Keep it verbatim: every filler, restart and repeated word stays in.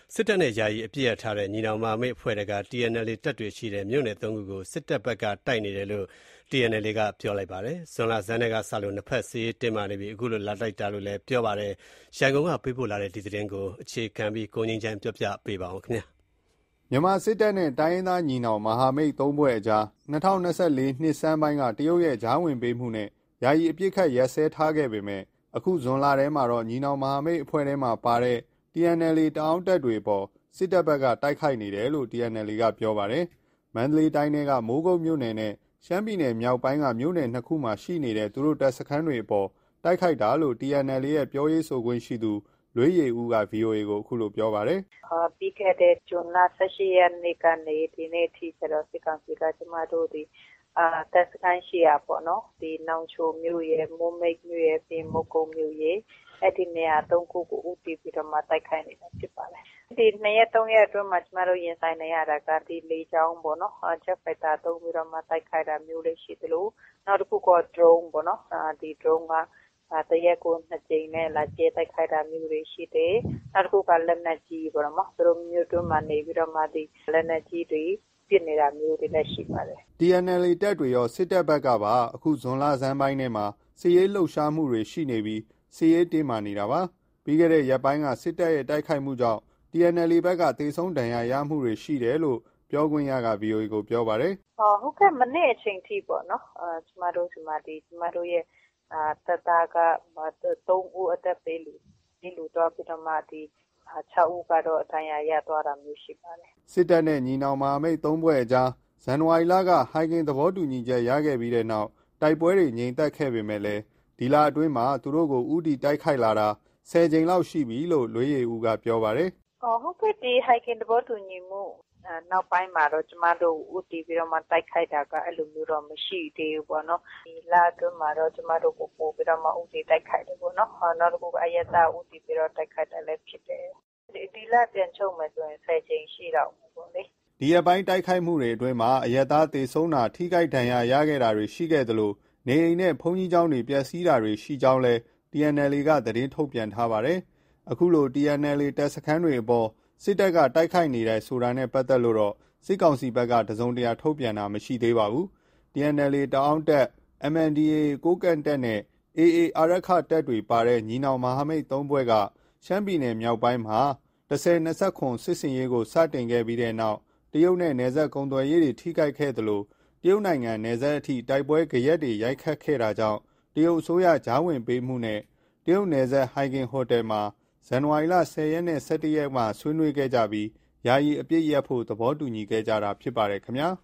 စစ်တပ်နဲ့ယာယီအပြစ်ရထားတဲ့ညီနောင်မဟာမိတ်အဖွဲ့တွေက တီအန်အယ်လ်အေ တပ်တွေရှိတဲ့မြို့နယ်သုံးခုကိုစစ်တပ်ဘက်ကတိုက်နေတယ်လို့ တီအန်အယ်လ်အေ ကပြောလိုက်ပါတယ်။ ဇွန်လဆန်းထဲကစလို့နှစ်ဖက်စစ်ရေးတင်းမာနေပြီးအခုလိုလာတိုက်တာလို့လည်းပြောပါတယ်။ ရန်ကုန်ကပေးပို့လာတဲ့ဒီသတင်းကိုအခြေခံပြီးကိုငြိမ်းချမ်းပြောပြပေးပါမယ်။ မြန်မာစစ်တပ်နဲ့တိုင်းရင်းသားညီနောင်မဟာမိတ်သုံးဖွဲ့အကြား၂၀၂၄ နှစ်ဆန်းပိုင်းကတရုတ်ရဲ့ကြားဝင်ပေးမှုနဲ့ယာယီအပစ်အခတ်ရပ်စဲထားခဲ့ပေမဲ့အခုဇွန်လထဲမှာတော့ညီနောင်မဟာမိတ်အဖွဲ့ထဲမှာပါတဲ့ တီအန်အယ်လ်အေ တအာင်းတပ်တွေအပေါ်စစ်တပ်ဘက်ကတိုက်ခိုက်နေတယ်လို့ တီအန်အယ်လ်အေ ကပြောပါတယ်။ မန္တလေးတိုင်းထဲကမိုးကုတ်မြို့နယ်နဲ့ရှမ်းပြည်နယ်မြောက်ပိုင်းကမြို့နယ်နှစ်ခုမှာရှိနေတဲ့သူတို့တပ်စခန်းတွေအပေါ်တိုက်ခိုက်တာလို့ တီအန်အယ်လ်အေ ရဲ့ပြောရေးဆိုခွင့်ရှိသူလွေးယေဦးက ဗွီအိုအေကိုအခုလိုပြောပါတယ်။ “ပြီးခဲ့တဲ့ဇွန်လ၁၈ရက်နေ့ကနေဒီနေ့အထိဆိုတော့စစ်ကောင်စီကကျမတို့ဒီအာတပ်စခန်းရှိရာပေါ့နော်ဒီနောင်ချိုမြို့ရယ်မိုးမိတ်မြို့ရယ်ပြီးမိုးကုတ်မြို့ရယ်အဲ့ဒီနေရာသုံးခုကိုဦးတည်ပြီးတော့မှတိုက်ခိုက်နေတာဖြစ်ပါတယ်။ဒီနှစ်ရက်သုံးရက်အတွင်းမှာကျမတို့ရင်ဆိုင်နေရတာကဒီလေကြောင်းပေါ့နော်ဂျက်ဖိုက်တာသုံးပြီးတော့မှတိုက်ခိုက်တာမျိုးလေးရှိသလိုနောက်တစ်ခုက drone ပေါ့နော်ဒီ drone ကတရက်ကိုနှစ်ကြိမ်နဲ့လာကျဲတိုက်ခိုက်တာမျိုးတွေရှိတယ်။နောက်တစ်ခုကလက်နက်ကြီးပေါ့နော်သူတို့မြို့တွင်းမှာနေပြီးတော့မှဒီလက်နက်ကြီးတွေပစ်နေတာမျိုးတွေလည်းရှိပါတယ်။ တီအန်အယ်လ်အေ တပ်တွေရောစစ်တပ်ဘက်ကပါအခုဇွန်လဆန်းပိုင်းထဲမှာစစ်ရေးလှုပ်ရှားမှုတွေရှိနေပြီးစစ်ရေးတင်းမာနေတာပါ။ပြီးခဲ့တဲ့ရက်ပိုင်းကစစ်တပ်ရဲ့တိုက်ခိုက်မှုကြောင့် တီအန်အယ်လ်အေ ဘက်ကသေဆုံးဒဏ်ရာရမှုတွေရှိတယ်လို့ပြောခွင့်ရက ဗွီအိုအေကိုပြောပါတယ်။ဟုတ်ကဲ့မနေ့အချိန်ထိပေါ့နော်ကျမတို့ဒီမှာဒီကျမတို့ရဲ့အာတပ်သားကသုံးဦးအသက်ပေးလူဒီလူတော့ပြီးတော့မှဒီခြောက်ဦးကတော့ဒဏ်ရာရသွားတာမျိုးရှိပါတယ်။စစ်တပ်နဲ့ညီနောင်မဟာမိတ်သုံးဖွဲ့အကြားဇန်နဝါရီလကဟိုင်ဂင်သဘောတူညီချက်ရခဲ့ပြီးတဲ့နောက်တိုက်ပွဲတွေငြိမ်သက်ခဲ့ပေမဲ့ဒီလအတွင်းမှာသူတို့ကိုဦးတည်တိုက်ခိုက်လာတာဆယ်ကြိမ်လောက်ရှိပြီလို့လွေးယေဦးကပြောပါတယ်။ဟုတ်ကဲ့ဒီဟိုင်ဂင်သဘောတူညီမှုနောက်ပိုင်းမှာတော့ကျမတို့ဦးတည်ပြီးတော့မှတိုက်ခိုက်တာကအဲ့လိုမျိုးတော့မရှိသေးဘူးပေါ့နော်ဒီလအတွင်းမှာတော့ကျမတို့ကိုပို့ပြီးတော့မှဦးတည်တိုက်ခိုက်တယ်ပေါ့နော်နောက်တစ်ခုကအယက်သားဦးတည်ပြီးတော့တိုက်ခိုက်တယ်လည်းဖြစ်တယ်ဒီဒီလပြန်ချုပ်မယ်ဆိုရင်ဆယ်ကြိမ်ရှိတော့ပေါ့လေဒီရက်ပိုင်းတိုက်ခိုက်မှုတွေအတွင်းမှာအယက်သားသေဆုံးတာထိခိုက်ဒဏ်ရာရခဲ့တာတွေရှိခဲ့သလိုနေအိမ်နဲ့ဘုံကြီးကျောင်းတွေပျက်စီးတာတွေရှိကြောင်းလဲ တီအန်အယ်လ်အေ ကသတင်းထုတ်ပြန်ထားပါတယ်။အခုလို တီအန်အယ်လ်အေ တပ်စခန်းတွေအပေါ်စစ်တပ်ကတိုက်ခိုက်နေတယ်ဆိုတာနဲ့ပတ်သက်လို့တော့စစ်ကောင်စီဘက်ကတစုံတရာထုတ်ပြန်တာမရှိသေးပါဘူး။ တီအန်အယ်လ်အေ တအာင်းတပ် အမ် အန် ဒီ အေ အေ ကိုးကန့်တပ်နဲ့ အေအေ အာရက္ခတပ်တွေပါတဲ့ညီနောင်မဟာမိတ်သုံးဖွဲ့ကရှမ်းပြည်နယ်မြောက်ပိုင်းမှာ၁၀၂၇စစ်ဆင်ရေးကိုစတင်ခဲ့ပြီးတဲ့နောက်တရုတ်နဲ့နယ်စပ်ကုန်သွယ်ရေးတွေထိခိုက်ခဲ့သလိုတရုတ်နိုင်ငံနယ်စပ်အထိတိုက်ပွဲဂယက်တွေရိုက်ခတ်ခဲ့တာကြောင့်တရုတ်အစိုးရကြားဝင်ပေးမှုနဲ့တရုတ်နယ်စပ်ဟိုင်ဂင်ဟိုတယ်မှာဇန်နဝါရီလ၁၀ရက်နဲ့၁၁ရက်မှာဆွေးနွေးခဲ့ကြပြီးယာယီအပစ်ရပ်ဖို့သဘောတူညီခဲ့ကြတာဖြစ်ပါတယ်ခင်ဗျာ။